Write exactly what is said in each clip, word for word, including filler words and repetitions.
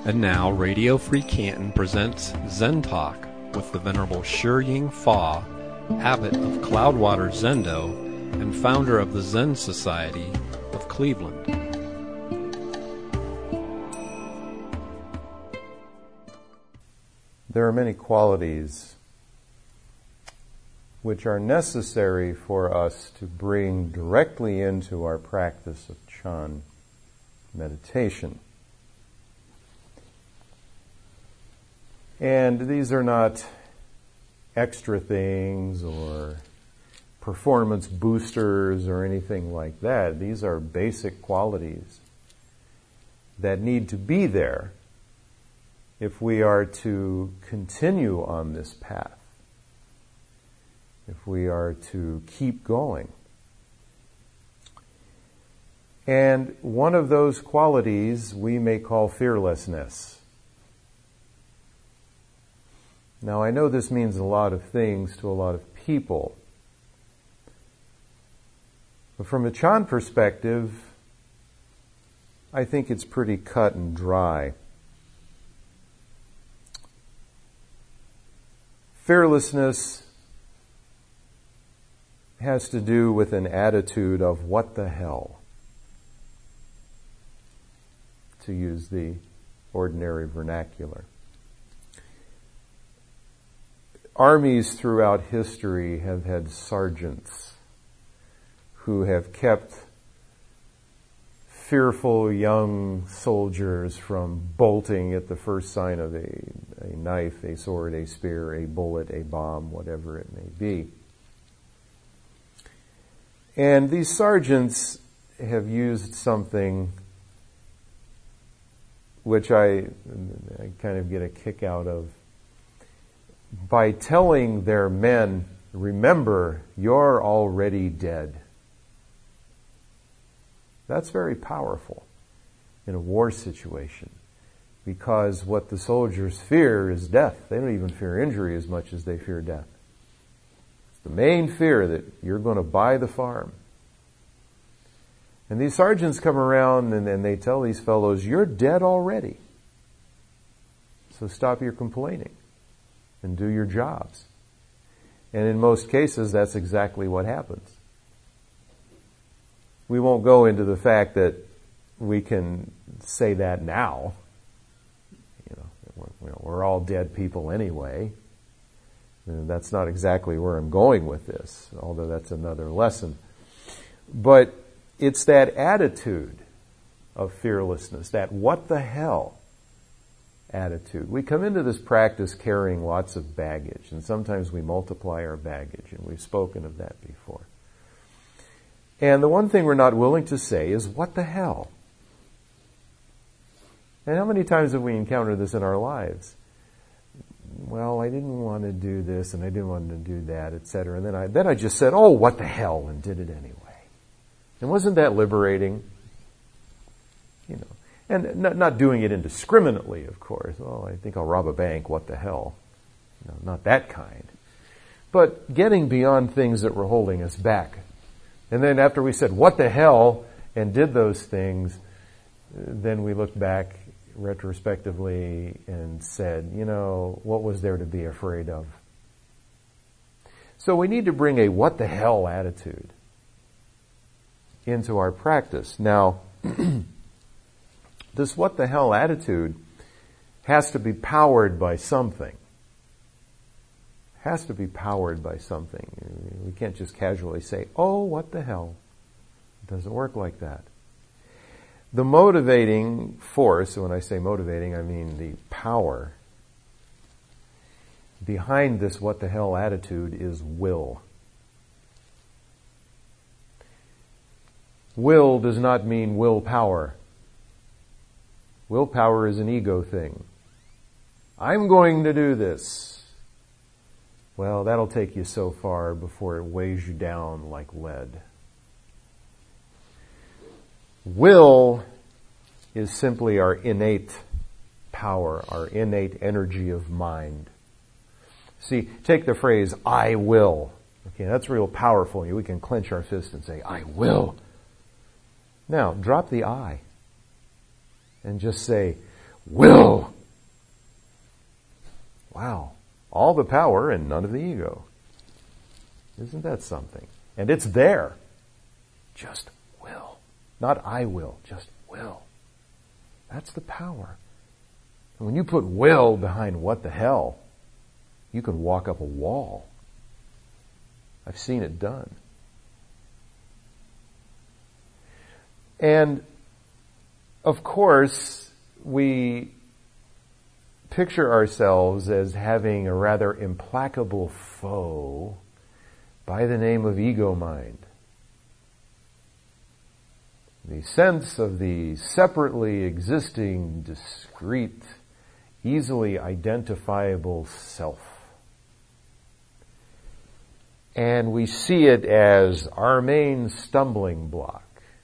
And now, Radio Free Canton presents Zen Talk with the Venerable Shi Ying Fa, abbot of Cloudwater Zendo and founder of the Zen Society of Cleveland. There are many qualities which are necessary for us to bring directly into our practice of Chan meditation. And these are not extra things or performance boosters or anything like that. These are basic qualities that need to be there if we are to continue on this path, if we are to keep going. And one of those qualities we may call fearlessness. Now, I know this means a lot of things to a lot of people. But from a Chan perspective, I think it's pretty cut and dry. Fearlessness has to do with an attitude of what the hell, to use the ordinary vernacular. Armies throughout history have had sergeants who have kept fearful young soldiers from bolting at the first sign of a, a knife, a sword, a spear, a bullet, a bomb, whatever it may be. And these sergeants have used something which I, I kind of get a kick out of. By telling their men, remember, you're already dead. That's very powerful in a war situation, because what the soldiers fear is death. They don't even fear injury as much as they fear death. It's the main fear that you're going to buy the farm. And these sergeants come around and, and they tell these fellows, you're dead already. So stop your complaining and do your jobs. And in most cases, that's exactly what happens. We won't go into the fact that we can say that now. You know, we're, you know, we're all dead people anyway. And that's not exactly where I'm going with this, although that's another lesson. But it's that attitude of fearlessness, that what the hell attitude. We come into this practice carrying lots of baggage, and sometimes we multiply our baggage, and we've spoken of that before. And the one thing we're not willing to say is, what the hell? And how many times have we encountered this in our lives? Well, I didn't want to do this, and I didn't want to do that, et cetera. And then I, then I just said, oh, what the hell, and did it anyway. And wasn't that liberating? You know. And not, not doing it indiscriminately, of course. Oh, I think I'll rob a bank, what the hell? No, not that kind. But getting beyond things that were holding us back. And then after we said, what the hell, and did those things, then we looked back retrospectively and said, you know, what was there to be afraid of? So we need to bring a what the hell attitude into our practice. Now, this what the hell attitude has to be powered by something. Has to be powered by something. We can't just casually say, oh, what the hell. It doesn't work like that. The motivating force, when I say motivating, I mean the power behind this what the hell attitude is will. Will does not mean willpower. Willpower is an ego thing. I'm going to do this. Well, that'll take you so far before it weighs you down like lead. Will is simply our innate power, our innate energy of mind. See, take the phrase, I will. Okay, that's real powerful. We can clench our fist and say, I will. Now, drop the I and just say, will. Wow. All the power and none of the ego. Isn't that something? And it's there. Just will. Not I will, just will. That's the power. And when you put will behind what the hell, you can walk up a wall. I've seen it done. And, of course, we picture ourselves as having a rather implacable foe by the name of ego mind. The sense of the separately existing, discrete, easily identifiable self. And we see it as our main stumbling block.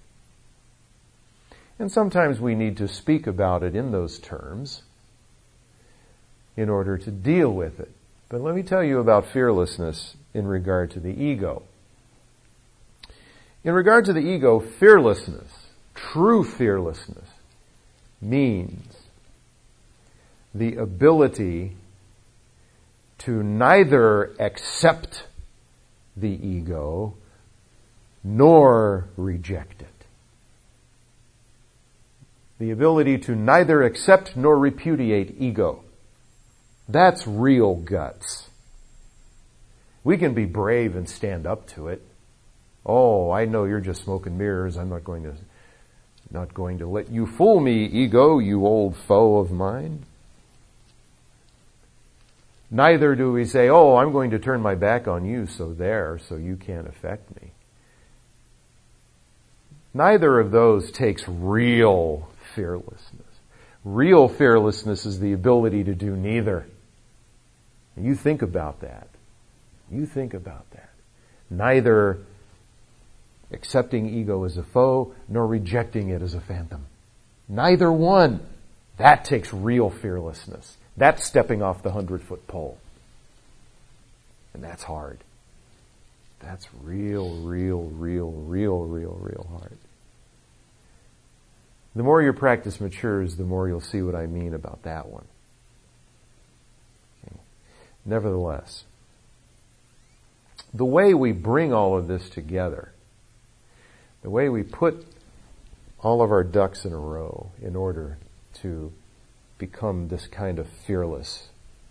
And sometimes we need to speak about it in those terms in order to deal with it. But let me tell you about fearlessness in regard to the ego. In regard to the ego, fearlessness, true fearlessness, means the ability to neither accept the ego nor reject it. The ability to neither accept nor repudiate ego. That's real guts. We can be brave and stand up to it. Oh, I know you're just smoke and mirrors. I'm not going to, not going to let you fool me, ego, you old foe of mine. Neither do we say, oh, I'm going to turn my back on you, so there, so you can't affect me. Neither of those takes real fearlessness. Real fearlessness is the ability to do neither. You think about that. You think about that. Neither accepting ego as a foe, nor rejecting it as a phantom. Neither one. That takes real fearlessness. That's stepping off the hundred-foot pole. And that's hard. That's real, real, real, real, real, real hard. The more your practice matures, the more you'll see what I mean about that one. Okay. Nevertheless, the way we bring all of this together, the way we put all of our ducks in a row in order to become this kind of fearless,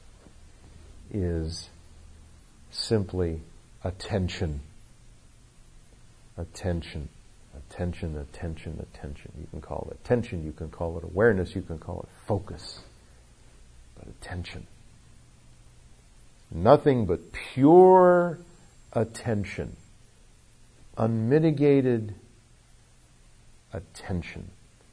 is simply attention. Attention. Attention, attention, attention. You can call it attention, you can call it awareness, you can call it focus. But attention. Nothing but pure attention. Unmitigated attention.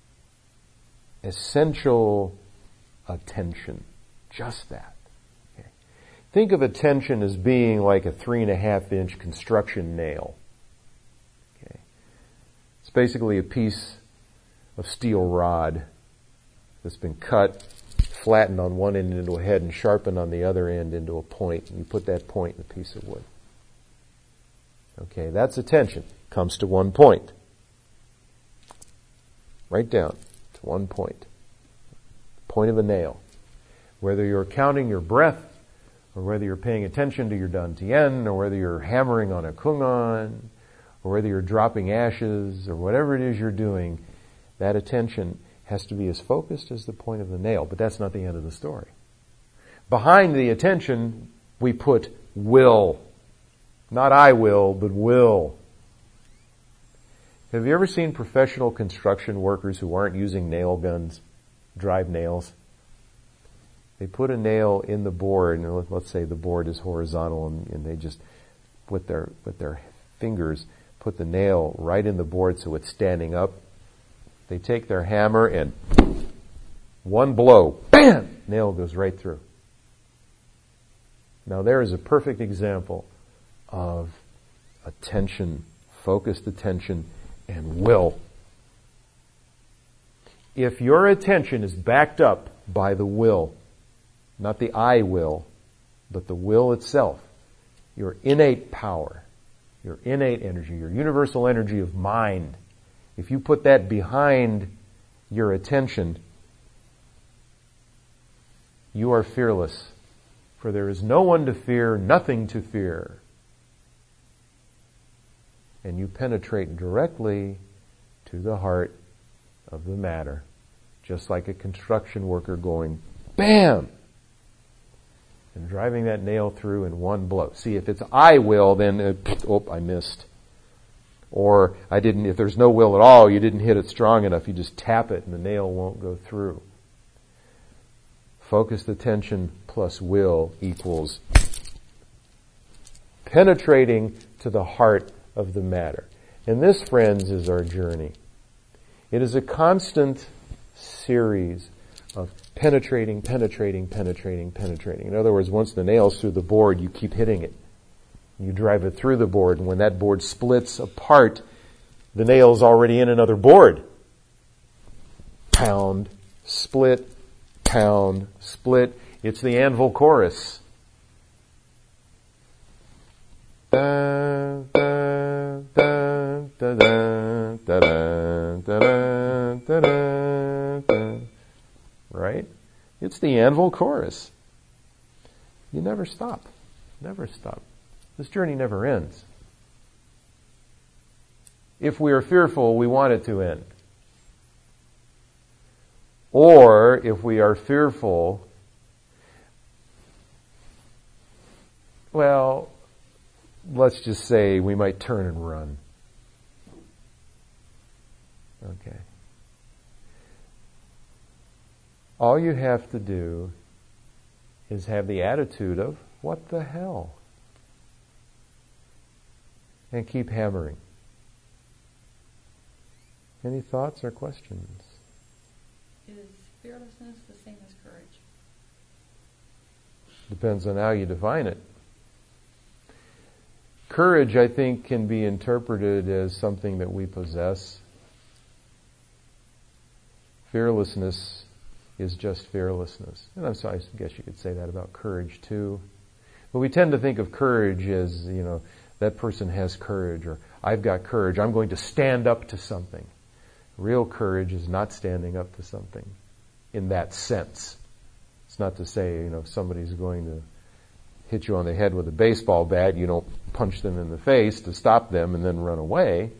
Essential attention. Just that. Okay. Think of attention as being like a three and a half inch construction nail. Okay. It's basically a piece of steel rod that's been cut, flattened on one end into a head and sharpened on the other end into a point. And you put that point in a piece of wood. Okay, that's attention. Comes to one point. Right down to one point. Point of a nail. Whether you're counting your breath, or whether you're paying attention to your dantian, or whether you're hammering on a kungan, or whether you're dropping ashes, or whatever it is you're doing, that attention has to be as focused as the point of the nail. But that's not the end of the story. Behind the attention, we put will. Not I will, but will. Have you ever seen professional construction workers who aren't using nail guns, drive nails? They put a nail in the board, and let's say the board is horizontal, and, and they just, with their, with their fingers, put the nail right in the board so it's standing up. They take their hammer and one blow, bam! Nail goes right through. Now there is a perfect example of attention, focused attention, and will. If your attention is backed up by the will, not the I will, but the will itself, your innate power, your innate energy, your universal energy of mind, if you put that behind your attention, You are fearless, for there is no one to fear, nothing to fear. And you penetrate directly to the heart of the matter, just like a construction worker going, bam! And driving that nail through in one blow. See, if it's I will, then, uh, oh, I missed. Or I didn't, if there's no will at all, you didn't hit it strong enough, you just tap it and the nail won't go through. Focused attention plus will equals penetrating to the heart of the matter. And this, friends, is our journey. It is a constant series of penetrating, penetrating, penetrating, penetrating. In other words, once the nail's through the board, you keep hitting it. You drive it through the board, and when that board splits apart, the nail's already in another board. Pound, split, pound, split. It's the anvil chorus. Da, da, da, da, da, da, da, da, da, da. Right? It's the anvil chorus. You never stop. Never stop. This journey never ends. If we are fearful, we want it to end. Or if we are fearful, well, let's just say we might turn and run. Okay. All you have to do is have the attitude of, what the hell? And keep hammering. Any thoughts or questions? Is fearlessness the same as courage? Depends on how you define it. Courage, I think, can be interpreted as something that we possess. Fearlessness is just fearlessness. And I'm sorry, I guess you could say that about courage too. But we tend to think of courage as, you know, that person has courage, or I've got courage, I'm going to stand up to something. Real courage is not standing up to something in that sense. It's not to say, you know, if somebody's going to hit you on the head with a baseball bat, you don't punch them in the face to stop them and then run away.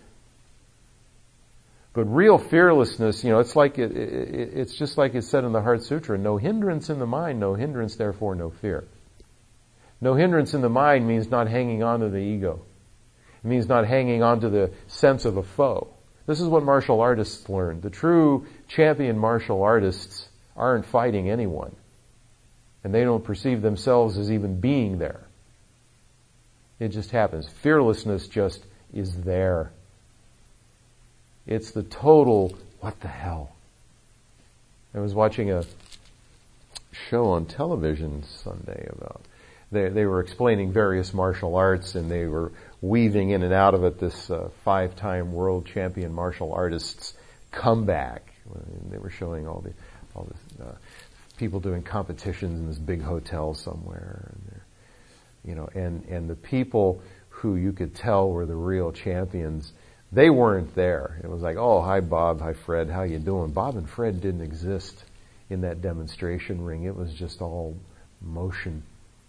But real fearlessness, you know, it's like it, it, it's just like it's said in the Heart Sutra, no hindrance in the mind, no hindrance, therefore no fear. No hindrance in the mind means not hanging on to the ego. It means not hanging on to the sense of a foe. This is what martial artists learned. The true champion martial artists aren't fighting anyone. And they don't perceive themselves as even being there. It just happens. Fearlessness just is there. It's the total, what the hell? I was watching a show on television Sunday about, they, they were explaining various martial arts, and they were weaving in and out of it this uh, five-time world champion martial artist's comeback. And they were showing all the all the uh, people doing competitions in this big hotel somewhere, and they're, you know, and and the people who you could tell were the real champions, they weren't there. It was like, oh, hi Bob, hi Fred, how you doing? Bob and Fred didn't exist in that demonstration ring. It was just all motion.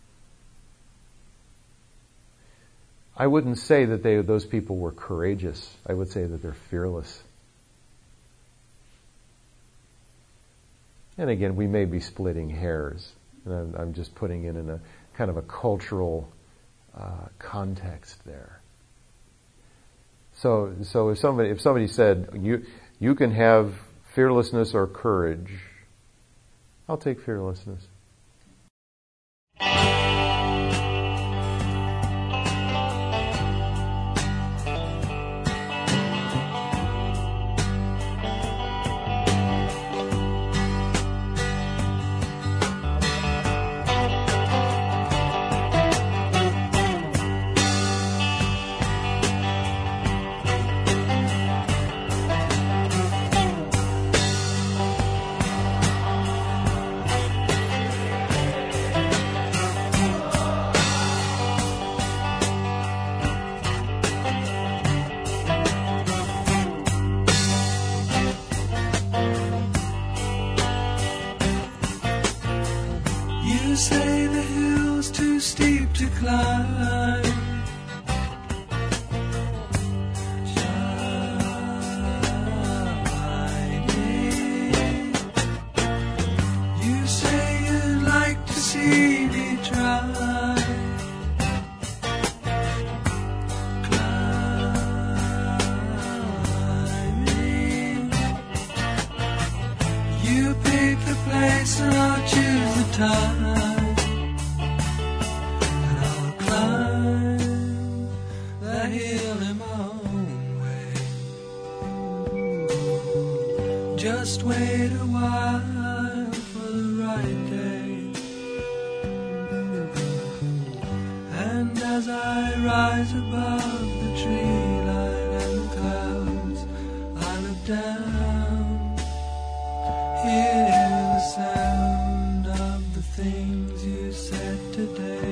I wouldn't say that they, those people were courageous. I would say that they're fearless. And again, we may be splitting hairs. And I'm, I'm just putting it in a kind of a cultural uh, context there. So, so if somebody if somebody said you you can have fearlessness or courage, I'll take fearlessness. guess I'll choose the time, and I'll climb that hill in my own way. Just wait a while for the right day, and as I rise above the tree line and the clouds, I look down, hear the sound of the things you said today.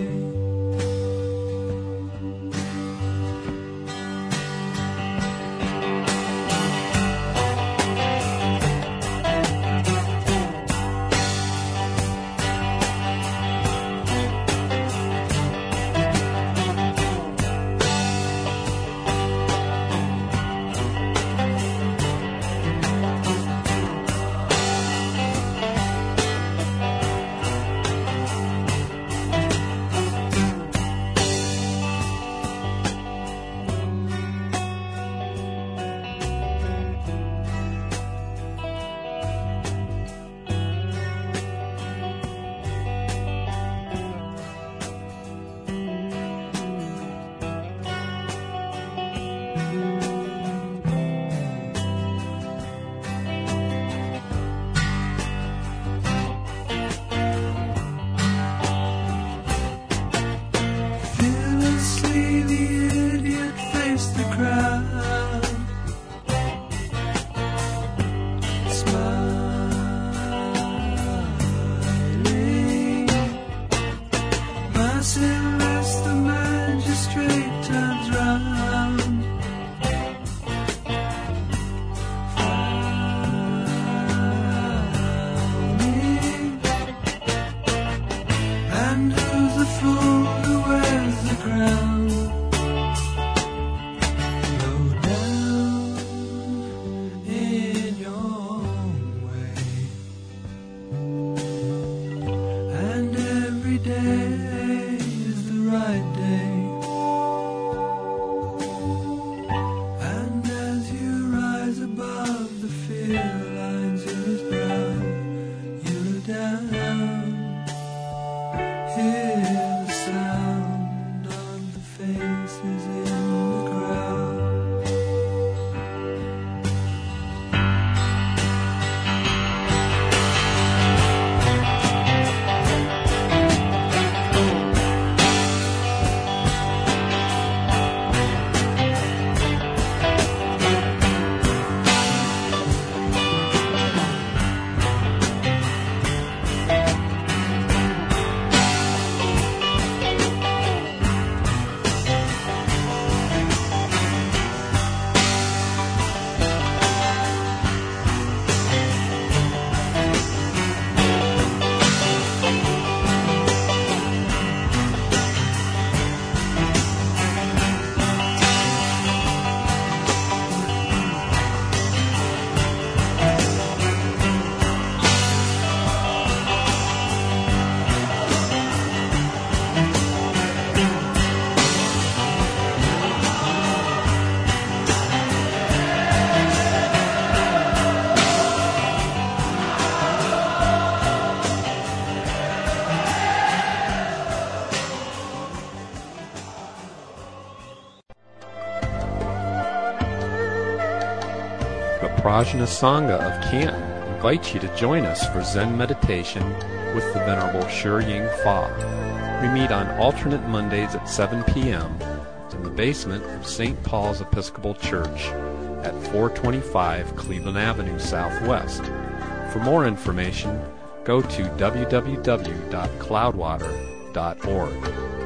Prajna Sangha of Canton invites you to join us for Zen meditation with the Venerable Shi Ying Fa. We meet on alternate Mondays at seven p.m. in the basement of Saint Paul's Episcopal Church at four twenty-five Cleveland Avenue Southwest. For more information, go to w w w dot cloudwater dot org.